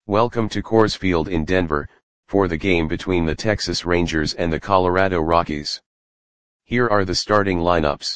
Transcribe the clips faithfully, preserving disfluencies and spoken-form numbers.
Welcome to Coors Field in Denver, for the game between the Texas Rangers and the Colorado Rockies. Here are the starting lineups.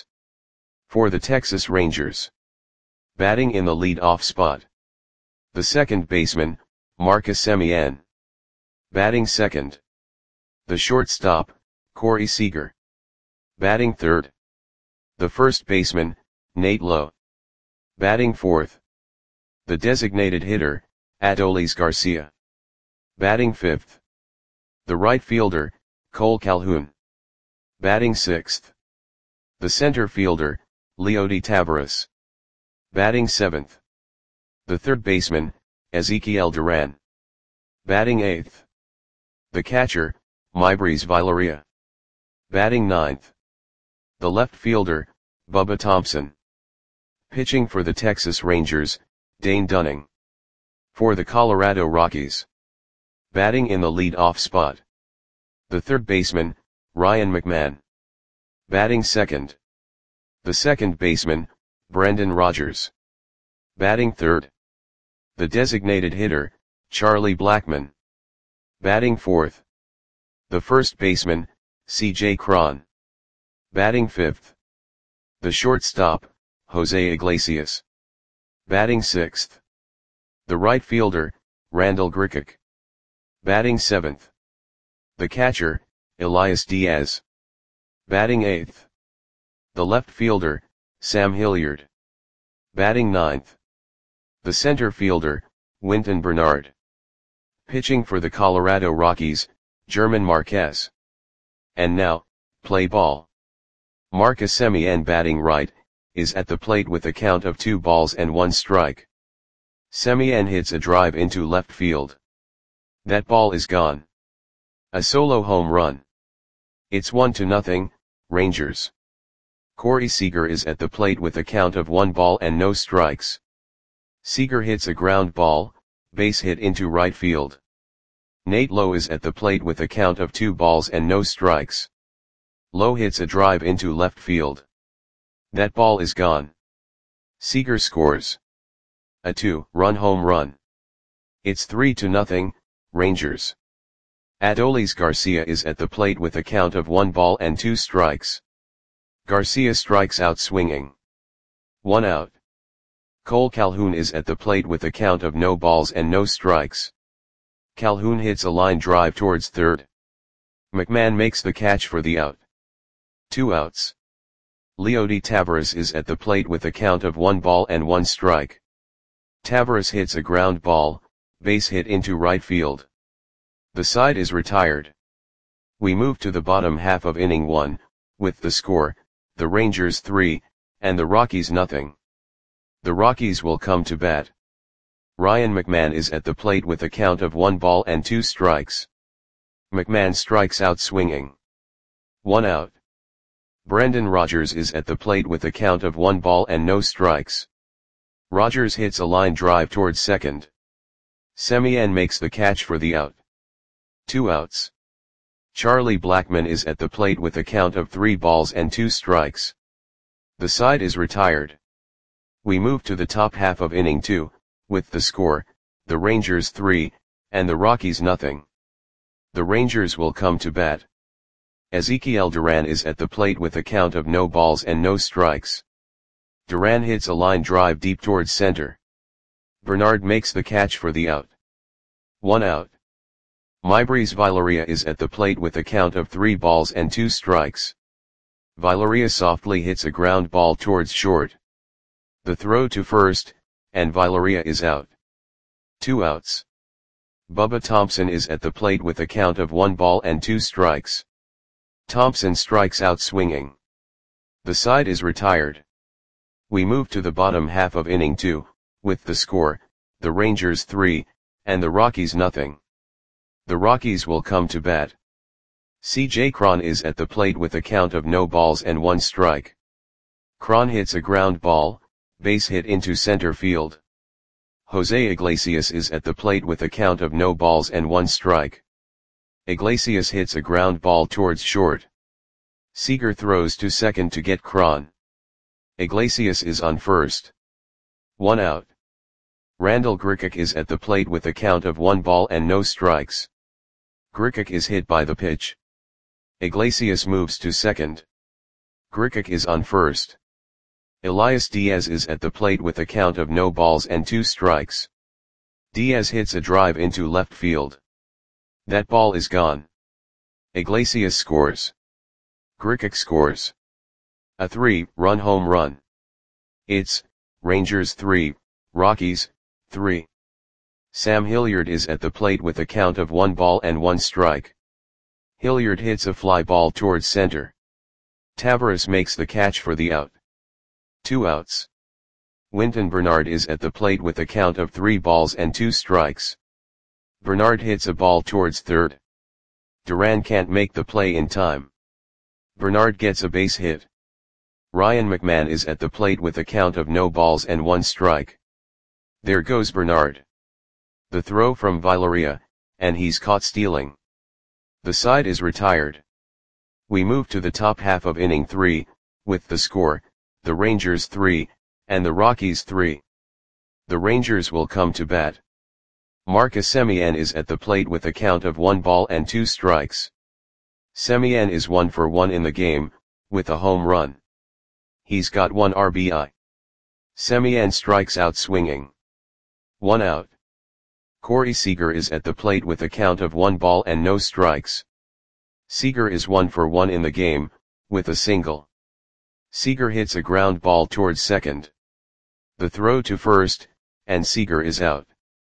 For the Texas Rangers. Batting in the lead-off spot. The second baseman, Marcus Semien. Batting second. The shortstop, Corey Seager. Batting third. The first baseman, Nate Lowe. Batting fourth. The designated hitter, Adolis Garcia. Batting fifth. The right fielder, Cole Calhoun. Batting sixth. The center fielder, Leody Taveras. Batting seventh. The third baseman, Ezekiel Duran. Batting eighth. The catcher, Maibris Viloria. Batting ninth. The left fielder, Bubba Thompson. Pitching for the Texas Rangers, Dane Dunning. For the Colorado Rockies. Batting in the lead-off spot. The third baseman, Ryan McMahon. Batting second. The second baseman, Brendan Rodgers. Batting third. The designated hitter, Charlie Blackmon. Batting fourth. The first baseman, C J Cron. Batting fifth. The shortstop, Jose Iglesias. Batting sixth. The right fielder, Randall Grichuk. Batting seventh. The catcher, Elias Diaz. Batting eighth. The left fielder, Sam Hilliard. Batting ninth. The center fielder, Wynton Bernard. Pitching for the Colorado Rockies, German Marquez. And now, play ball. Marcus Semien batting right, is at the plate with a count of two balls and one strike. Semien hits a drive into left field. That ball is gone. A solo home run. It's one to nothing, Rangers. Corey Seager is at the plate with a count of one ball and no strikes. Seager hits a ground ball, base hit into right field. Nate Lowe is at the plate with a count of two balls and no strikes. Lowe hits a drive into left field. That ball is gone. Seager scores a two-run home run. It's three to nothing, Rangers. Adolis Garcia is at the plate with a count of one ball and two strikes. Garcia strikes out swinging. One out. Cole Calhoun is at the plate with a count of no balls and no strikes. Calhoun hits a line drive towards third. McMahon makes the catch for the out. Two outs. Leody Taveras is at the plate with a count of one ball and one strike. Taveras hits a ground ball, base hit into right field. The side is retired. We move to the bottom half of inning one, with the score, the Rangers three, and the Rockies nothing. The Rockies will come to bat. Ryan McMahon is at the plate with a count of one ball and two strikes. McMahon strikes out swinging. One out. Brendan Rodgers is at the plate with a count of one ball and no strikes. Rodgers hits a line drive towards second. Semien makes the catch for the out. Two outs. Charlie Blackmon is at the plate with a count of three balls and two strikes. The side is retired. We move to the top half of inning two, with the score, the Rangers three, and the Rockies nothing. The Rangers will come to bat. Ezekiel Duran is at the plate with a count of no balls and no strikes. Duran hits a line drive deep towards center. Bernard makes the catch for the out. One out. Maibris Viloria is at the plate with a count of three balls and two strikes. Viloria softly hits a ground ball towards short. The throw to first, and Viloria is out. Two outs. Bubba Thompson is at the plate with a count of one ball and two strikes. Thompson strikes out swinging. The side is retired. We move to the bottom half of inning two, with the score, the Rangers three, and the Rockies nothing. The Rockies will come to bat. C J Cron is at the plate with a count of no balls and one strike. Cron hits a ground ball, base hit into center field. Jose Iglesias is at the plate with a count of no balls and one strike. Iglesias hits a ground ball towards short. Seager throws to second to get Cron. Iglesias is on first. One out. Randal Grichuk is at the plate with a count of one ball and no strikes. Grichuk is hit by the pitch. Iglesias moves to second. Grichuk is on first. Elias Diaz is at the plate with a count of no balls and two strikes. Diaz hits a drive into left field. That ball is gone. Iglesias scores. Grichuk scores. A three-run home run. It's Rangers three, Rockies three. Sam Hilliard is at the plate with a count of one ball and one strike. Hilliard hits a fly ball towards center. Taveras makes the catch for the out. Two outs. Wynton Bernard is at the plate with a count of three balls and two strikes. Bernard hits a ball towards third. Duran can't make the play in time. Bernard gets a base hit. Ryan McMahon is at the plate with a count of no balls and one strike. There goes Bernard. The throw from Villarreal, and he's caught stealing. The side is retired. We move to the top half of inning three, with the score, the Rangers three, and the Rockies three. The Rangers will come to bat. Marcus Semien is at the plate with a count of one ball and two strikes. Semien is one for one in the game, with a home run. He's got one R B I. Semien strikes out swinging. One out. Corey Seager is at the plate with a count of one ball and no strikes. Seager is one for one in the game, with a single. Seager hits a ground ball towards second. The throw to first, and Seager is out.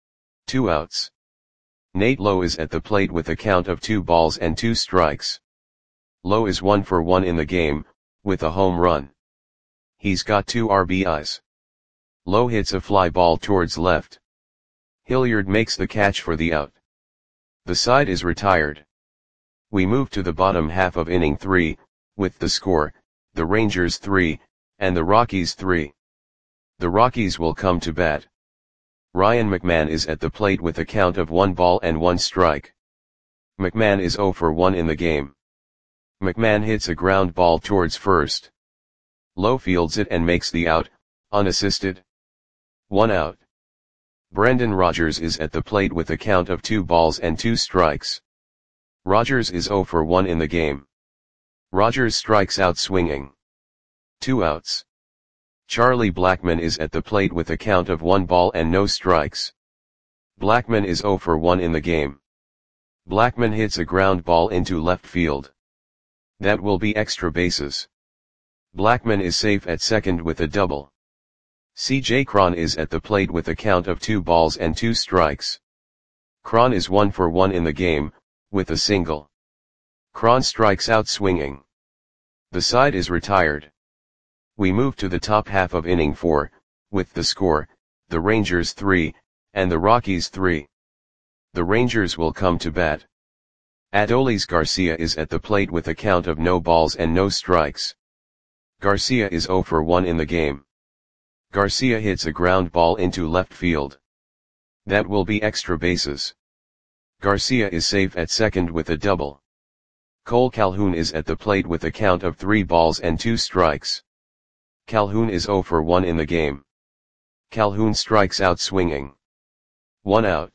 Two outs. Nate Lowe is at the plate with a count of two balls and two strikes. Lowe is one for one in the game, with a home run. He's got two R B Is. Lowe hits a fly ball towards left. Hilliard makes the catch for the out. The side is retired. We move to the bottom half of inning three, with the score, the Rangers three, and the Rockies three. The Rockies will come to bat. Ryan McMahon is at the plate with a count of one ball and one strike. McMahon is zero for one in the game. McMahon hits a ground ball towards first. Lowe fields it and makes the out, unassisted. One out. Brendan Rodgers is at the plate with a count of two balls and two strikes. Rodgers is zero for one in the game. Rodgers strikes out swinging. Two outs. Charlie Blackmon is at the plate with a count of one ball and no strikes. Blackmon is zero for one in the game. Blackmon hits a ground ball into left field. That will be extra bases. Blackmon is safe at second with a double. C J Cron is at the plate with a count of two balls and two strikes. Cron is one for one in the game, with a single. Cron strikes out swinging. The side is retired. We move to the top half of inning four, with the score, the Rangers three, and the Rockies three. The Rangers will come to bat. Adolis Garcia is at the plate with a count of no balls and no strikes. Garcia is zero for one in the game. Garcia hits a ground ball into left field. That will be extra bases. Garcia is safe at second with a double. Cole Calhoun is at the plate with a count of three balls and two strikes. Calhoun is zero for one in the game. Calhoun strikes out swinging. One out.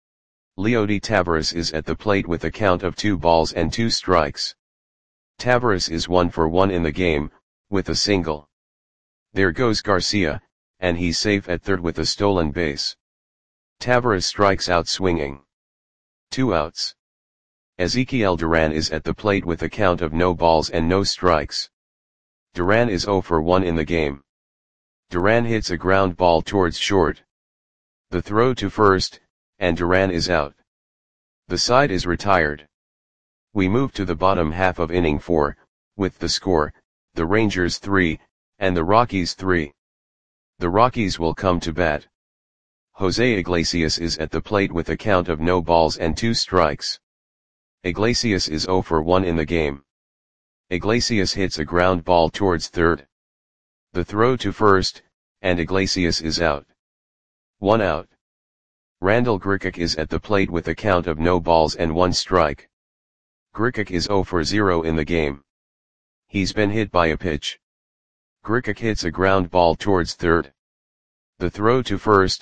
Leody Taveras is at the plate with a count of two balls and two strikes. Taveras is one for one in the game, with a single. There goes Garcia, and he's safe at third with a stolen base. Taveras strikes out swinging. Two outs. Ezekiel Duran is at the plate with a count of no balls and no strikes. Duran is zero for one in the game. Duran hits a ground ball towards short. The throw to first, and Duran is out. The side is retired. We move to the bottom half of inning four, with the score, the Rangers three, and the Rockies three. The Rockies will come to bat. Jose Iglesias is at the plate with a count of no balls and two strikes. Iglesias is zero for one in the game. Iglesias hits a ground ball towards third. The throw to first, and Iglesias is out. One out. Randal Grichuk is at the plate with a count of no balls and one strike. Grichuk is zero for zero in the game. He's been hit by a pitch. Grichuk hits a ground ball towards third. The throw to first,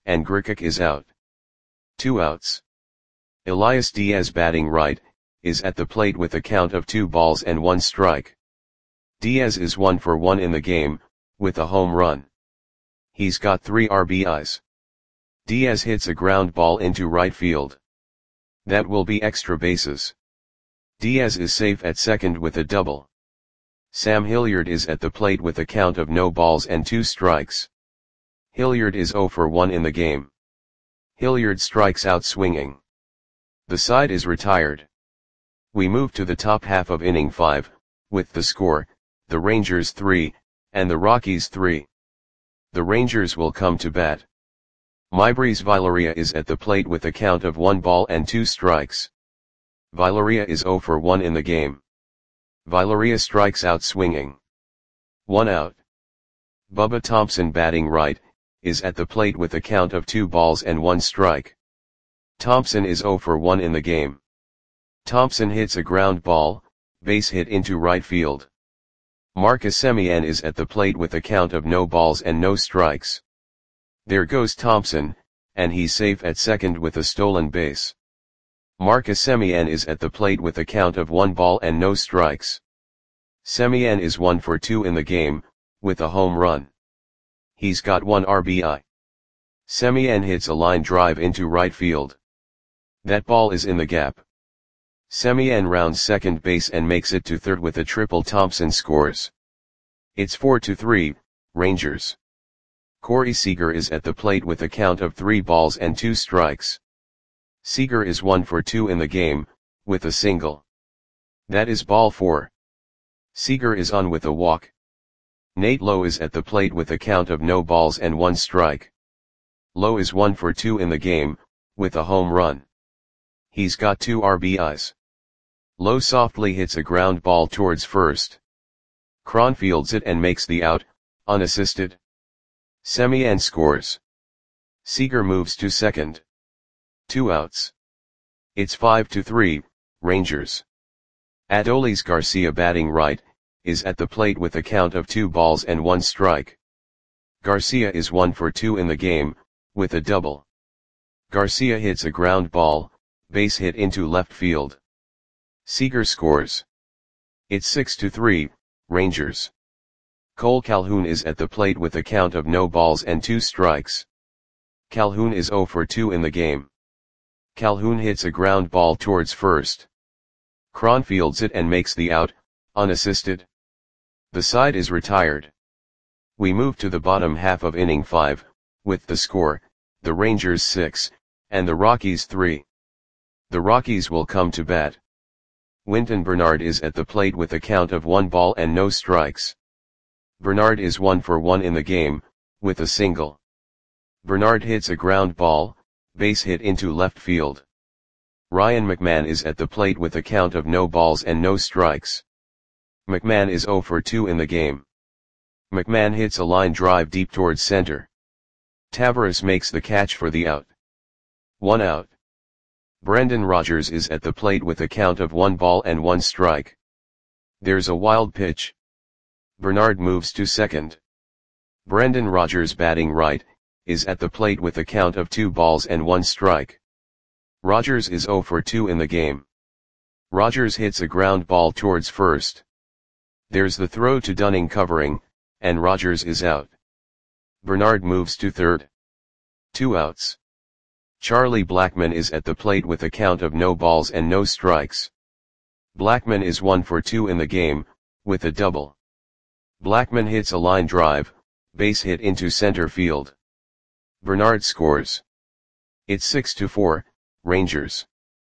and Grikic is out. Two outs. Elias Diaz batting right, is at the plate with a count of two balls and one strike. Diaz is one for one in the game, with a home run. He's got three R B Is. Diaz hits a ground ball into right field. That will be extra bases. Diaz is safe at second with a double. Sam Hilliard is at the plate with a count of no balls and two strikes. Hilliard is zero for one in the game. Hilliard strikes out swinging. The side is retired. We move to the top half of inning five, with the score, the Rangers three, and the Rockies three. The Rangers will come to bat. Maybreeze Viloria is at the plate with a count of one ball and two strikes. Viloria is zero for one in the game. Viloria strikes out swinging. One out. Bubba Thompson batting right, is at the plate with a count of two balls and one strike. Thompson is zero for one in the game. Thompson hits a ground ball, base hit into right field. Marcus Semien is at the plate with a count of no balls and no strikes. There goes Thompson, and he's safe at second with a stolen base. Marcus Semien is at the plate with a count of one ball and no strikes. Semien is one for two in the game, with a home run. He's got one R B I. Semien hits a line drive into right field. That ball is in the gap. Semien rounds second base and makes it to third with a triple. Thompson scores. It's four to three, Rangers. Corey Seager is at the plate with a count of three balls and two strikes. Seager is one for two in the game, with a single. That is ball four. Seager is on with a walk. Nate Lowe is at the plate with a count of no balls and one strike. Lowe is one for two in the game, with a home run. He's got two R B Is. Lowe softly hits a ground ball towards first. Cron fields it and makes the out, unassisted. Semien scores. Seager moves to second. Two outs. It's five to three, Rangers. Adolis Garcia batting right, is at the plate with a count of two balls and one strike. Garcia is one for two in the game, with a double. Garcia hits a ground ball, base hit into left field. Seager scores. It's six to three, Rangers. Cole Calhoun is at the plate with a count of no balls and two strikes. Calhoun is zero for two in the game. Calhoun hits a ground ball towards first. Cron fields it and makes the out, unassisted. The side is retired. We move to the bottom half of inning five, with the score, the Rangers six, and the Rockies three. The Rockies will come to bat. Winton Bernard is at the plate with a count of one ball and no strikes. Bernard is one for one in the game, with a single. Bernard hits a ground ball, base hit into left field. Ryan McMahon is at the plate with a count of no balls and no strikes. McMahon is zero for two in the game. McMahon hits a line drive deep towards center. Tavares makes the catch for the out. One out. Brendan Rodgers is at the plate with a count of one ball and one strike. There's a wild pitch. Bernard moves to second. Brendan Rodgers batting right, is at the plate with a count of two balls and one strike. Rodgers is zero for two in the game. Rodgers hits a ground ball towards first. There's the throw to Dunning covering, and Rodgers is out. Bernard moves to third. Two outs. Charlie Blackmon is at the plate with a count of no balls and no strikes. Blackmon is one for two in the game, with a double. Blackmon hits a line drive, base hit into center field. Bernard scores. It's six to four, Rangers.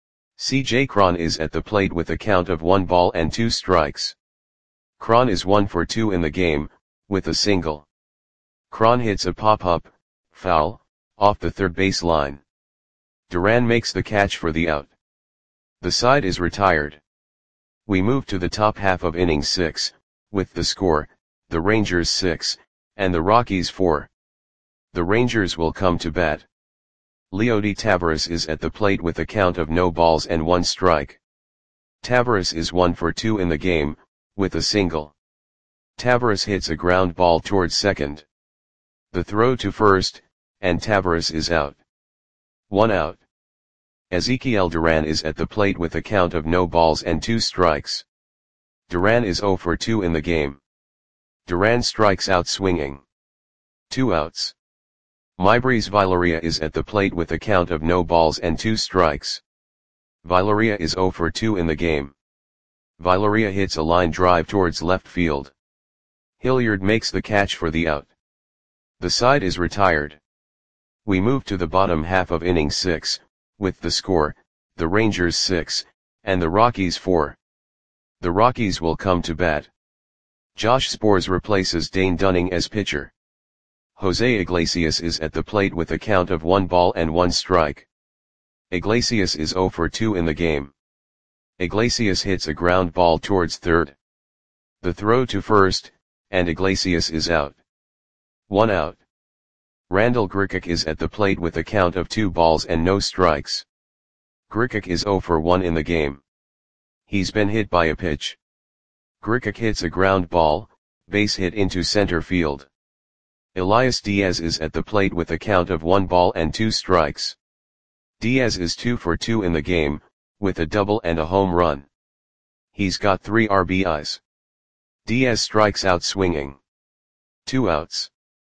C J Cron is at the plate with a count of one ball and two strikes. Cron is one for two in the game, with a single. Cron hits a pop-up, foul, off the third base line. Duran makes the catch for the out. The side is retired. We move to the top half of inning six, with the score, the Rangers six, and the Rockies four. The Rangers will come to bat. Leody Taveras is at the plate with a count of no balls and one strike. Taveras is one for two in the game, with a single. Taveras hits a ground ball towards second. The throw to first, and Tavares is out. One out. Ezekiel Duran is at the plate with a count of no balls and two strikes. Duran is zero for two in the game. Duran strikes out swinging. Two outs. Maybreeze Viloria is at the plate with a count of no balls and two strikes. Viloria is zero for two in the game. Viloria hits a line drive towards left field. Hilliard makes the catch for the out. The side is retired. We move to the bottom half of inning six, with the score, the Rangers six, and the Rockies four. The Rockies will come to bat. Josh Sborz replaces Dane Dunning as pitcher. Jose Iglesias is at the plate with a count of one ball and one strike. Iglesias is zero for two in the game. Iglesias hits a ground ball towards third. The throw to first, and Iglesias is out. One out. Randal Grichuk is at the plate with a count of two balls and no strikes. Grichuk is zero for one in the game. He's been hit by a pitch. Grichuk hits a ground ball, base hit into center field. Elias Diaz is at the plate with a count of one ball and two strikes. Diaz is two for two in the game, with a double and a home run. He's got three R B Is. Diaz strikes out swinging. Two outs.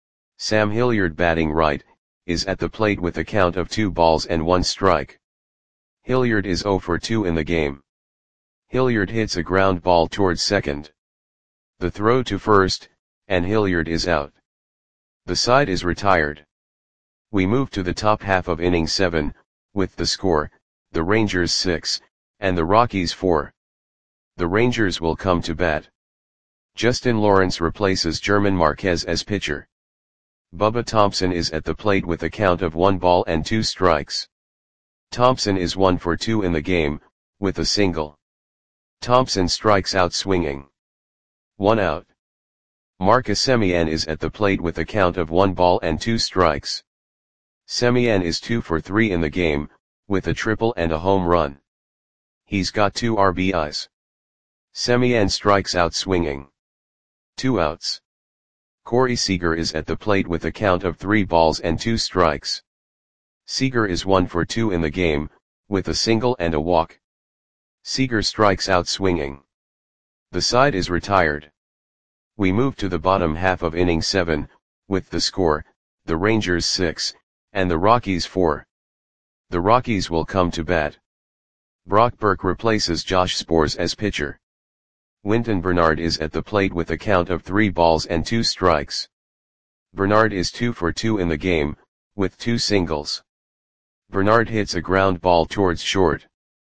Sam Hilliard, batting right, is at the plate with a count of two balls and one strike. Hilliard is zero for two in the game. Hilliard hits a ground ball towards second. The throw to first, and Hilliard is out. The side is retired. We move to the top half of inning seven, with the score, the Rangers six, and the Rockies four. The Rangers will come to bat. Justin Lawrence replaces German Marquez as pitcher. Bubba Thompson is at the plate with a count of one ball and two strikes. Thompson is one for two in the game, with a single. Thompson strikes out swinging. One out. Marcus Semien is at the plate with a count of one ball and two strikes. Semien is two for three in the game, with a triple and a home run. He's got two R B Is. Semien strikes out swinging. Two outs. Corey Seager is at the plate with a count of three balls and two strikes. Seager is one for two in the game, with a single and a walk. Seager strikes out swinging. The side is retired. We move to the bottom half of inning seven, with the score, the Rangers six, and the Rockies four. The Rockies will come to bat. Brock Burke replaces Josh Sborz as pitcher. Wynton Bernard is at the plate with a count of three balls and two strikes. Bernard is two for two in the game, with two singles. Bernard hits a ground ball towards short.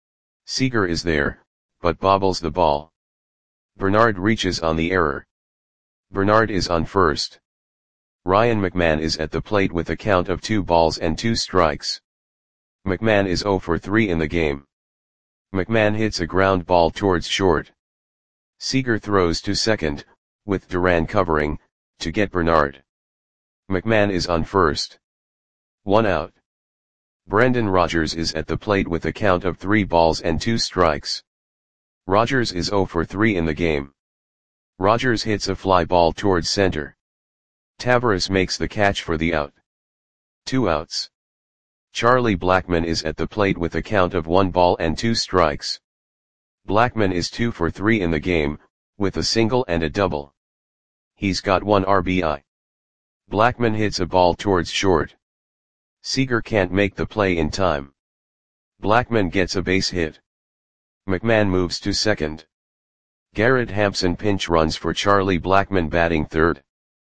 Seager is there, but bobbles the ball. Bernard reaches on the error. Bernard is on first. Ryan McMahon is at the plate with a count of two balls and two strikes. McMahon is zero for three in the game. McMahon hits a ground ball towards short. Seager throws to second, with Duran covering, to get Bernard. McMahon is on first. One out. Brendan Rodgers is at the plate with a count of three balls and two strikes. Rodgers is zero for three in the game. Rodgers hits a fly ball towards center. Tavares makes the catch for the out. Two outs. Charlie Blackmon is at the plate with a count of one ball and two strikes. Blackmon is two for three in the game, with a single and a double. He's got one R B I. Blackmon hits a ball towards short. Seager can't make the play in time. Blackmon gets a base hit. McMahon moves to second. Garrett Hampson pinch runs for Charlie Blackmon, batting third.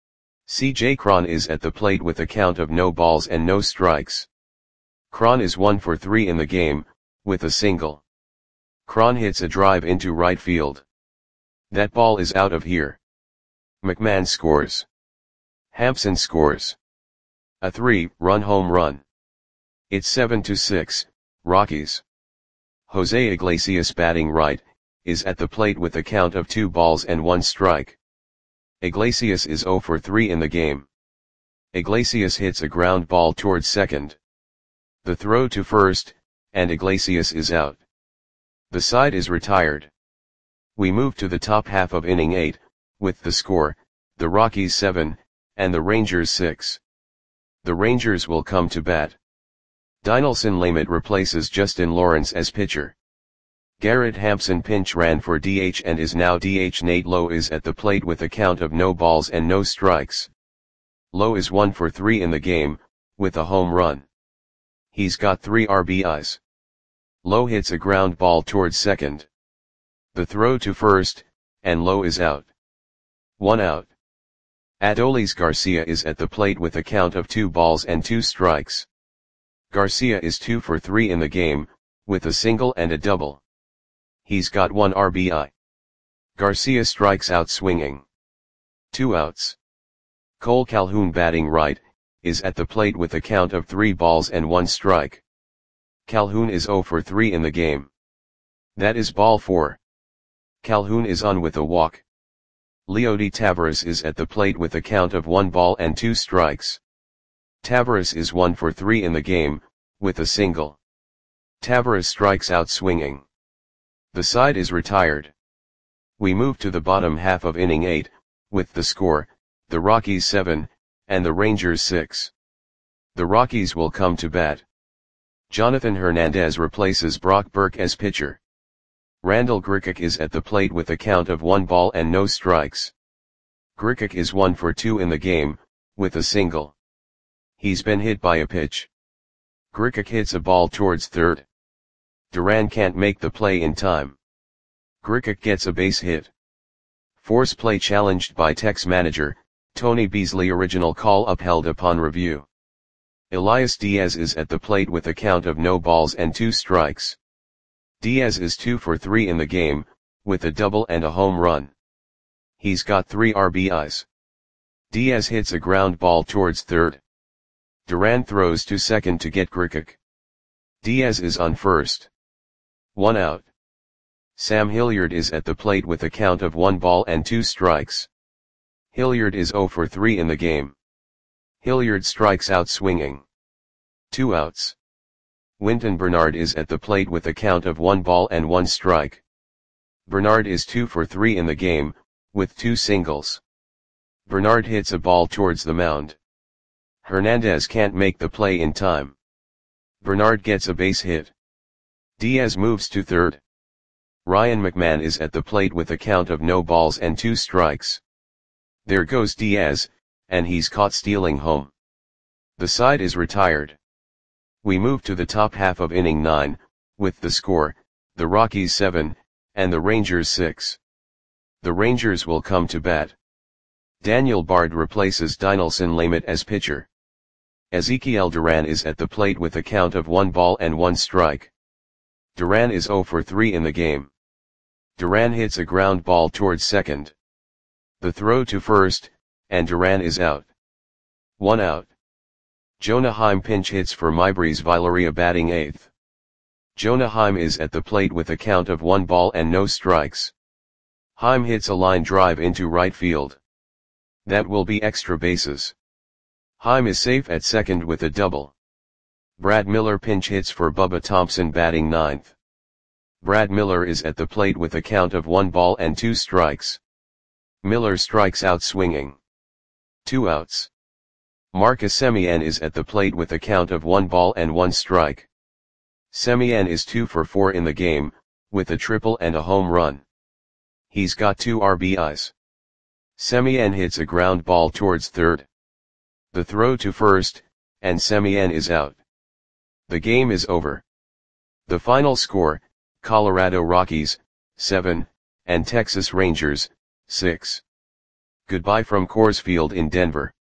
C J Cron is at the plate with a count of no balls and no strikes. Cron is one for three in the game, with a single. Cron hits a drive into right field. That ball is out of here. McMahon scores. Hampson scores. A three-run home run. It's seven to six, Rockies. Jose Iglesias, batting right, is at the plate with a count of two balls and one strike. Iglesias is zero for three in the game. Iglesias hits a ground ball towards second. The throw to first, and Iglesias is out. The side is retired. We move to the top half of inning eight, with the score, the Rockies seven, and the Rangers six. The Rangers will come to bat. Dinelson Lamet replaces Justin Lawrence as pitcher. Garrett Hampson pinch ran for D H and is now D H. Nate Lowe is at the plate with a count of no balls and no strikes. Lowe is one for three in the game, with a home run. He's got three R B Is. Lowe hits a ground ball towards second. The throw to first, and Lowe is out. One out. Adolis Garcia is at the plate with a count of two balls and two strikes. Garcia is two for three in the game, with a single and a double. He's got one R B I. Garcia strikes out swinging. Two outs. Cole Calhoun batting right, is at the plate with a count of three balls and one strike. Calhoun is zero for three in the game. That is ball four. Calhoun is on with a walk. Leody Taveras is at the plate with a count of one ball and two strikes. Taveras is one for three in the game, with a single. Taveras strikes out swinging. The side is retired. We move to the bottom half of inning eight, with the score, the Rockies seven, and the Rangers six. The Rockies will come to bat. Jonathan Hernandez replaces Brock Burke as pitcher. Randall Grichuk is at the plate with a count of one ball and no strikes. Grichuk is one for two in the game, with a single. He's been hit by a pitch. Grichuk hits a ball towards third. Duran can't make the play in time. Grichuk gets a base hit. Force play challenged by Tex manager, Tony Beasley. Original call upheld upon review. Elias Diaz is at the plate with a count of no balls and two strikes. Diaz is two for three in the game, with a double and a home run. He's got three R B Is. Diaz hits a ground ball towards third. Duran throws to second to get Grichuk. Diaz is on first. One out. Sam Hilliard is at the plate with a count of one ball and two strikes. Hilliard is zero for three in the game. Hilliard strikes out swinging. Two outs. Winton Bernard is at the plate with a count of one ball and one strike. Bernard is two for three in the game, with two singles. Bernard hits a ball towards the mound. Hernandez can't make the play in time. Bernard gets a base hit. Diaz moves to third. Ryan McMahon is at the plate with a count of no balls and two strikes. There goes Diaz, and he's caught stealing home. The side is retired. We move to the top half of inning nine, with the score, the Rockies seven, and the Rangers six. The Rangers will come to bat. Daniel Bard replaces Dinelson Lamet as pitcher. Ezekiel Duran is at the plate with a count of one ball and one strike. Duran is zero for three in the game. Duran hits a ground ball towards second. The throw to first, and Duran is out. One out. Jonah Heim pinch hits for Maibreeze Viloria batting eighth. Jonah Heim is at the plate with a count of one ball and no strikes. Heim hits a line drive into right field. That will be extra bases. Heim is safe at second with a double. Brad Miller pinch hits for Bubba Thompson batting ninth. Brad Miller is at the plate with a count of one ball and two strikes. Miller strikes out swinging. Two outs. Marcus Semien is at the plate with a count of one ball and one strike. Semien is two for four in the game, with a triple and a home run. He's got two R B Is. Semien hits a ground ball towards third. The throw to first, and Semien is out. The game is over. The final score, Colorado Rockies, seven, and Texas Rangers, six. Goodbye from Coors Field in Denver.